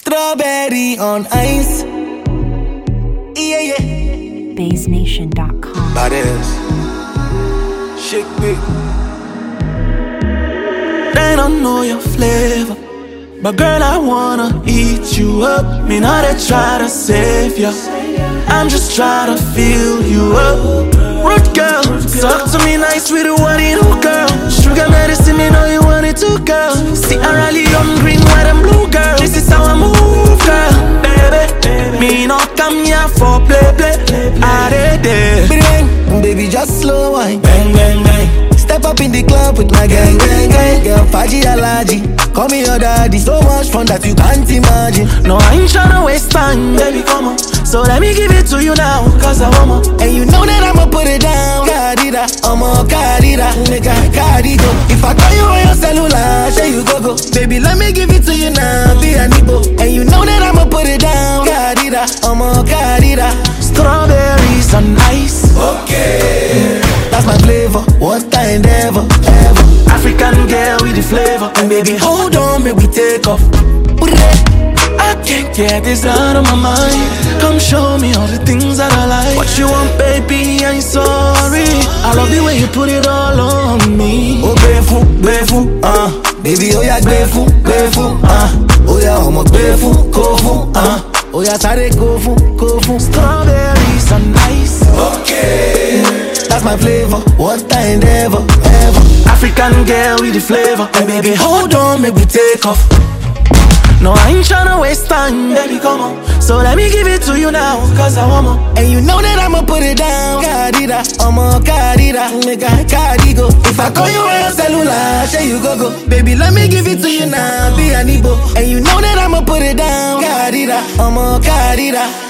Strawberry on ice. Yeah, yeah. BaseNation.com. Badass. Shake me. They don't know your flavor, but girl, I wanna eat you up. Me not they try to save ya, I'm just trying to fill you up. Root girl, talk to me nice with the one in who girl. Sugar medicine, me know you want it too, girl. See, I rally on green, white and blue, girl. This is how I move, girl. Baby, me not come here for play. I did it. Baby, just slow wine. Bang, bang, bang. Step up in the club with my gang. Girl, Faji Alaji, call me your daddy. So much fun that you can't imagine. No, I ain't tryna waste time, baby, come on. So let me give it to you now, cause I want more. And you know that I'ma put it down. Carida, I'ma carida, make a cardigo. If I call you on your cellular, say you go. Baby, let me give it to you now, be a nibo. And you know that I'ma put it down. Carida, I'ma carida. Strawberries on ice. Okay, that's my flavor, what I never, ever. African girl with the flavor. And baby, hold on, make we take off. I can't get this out of my mind. Come show me all the things that I like. What you want, baby, I'm sorry. I love the way you put it all on me. Oh, grateful, baby, oh yeah, grateful, oh yeah, I'm a grateful, kofu, oh yeah, sorry, kofu. Strawberries on ice. Okay, that's my flavor, what I never, ever. African girl with the flavor. And baby, hold on, make we take off. No, I ain't tryna waste time, baby, come on. So let me give it to you now, cause I want more. And you know that I'ma put it down. Carida, I'ma carida, make a cardigo. If I call you on your cellular, say you go. Baby, let me give it to you now, be a nibo. And you know that I'ma put it down. Carida, I'ma carida.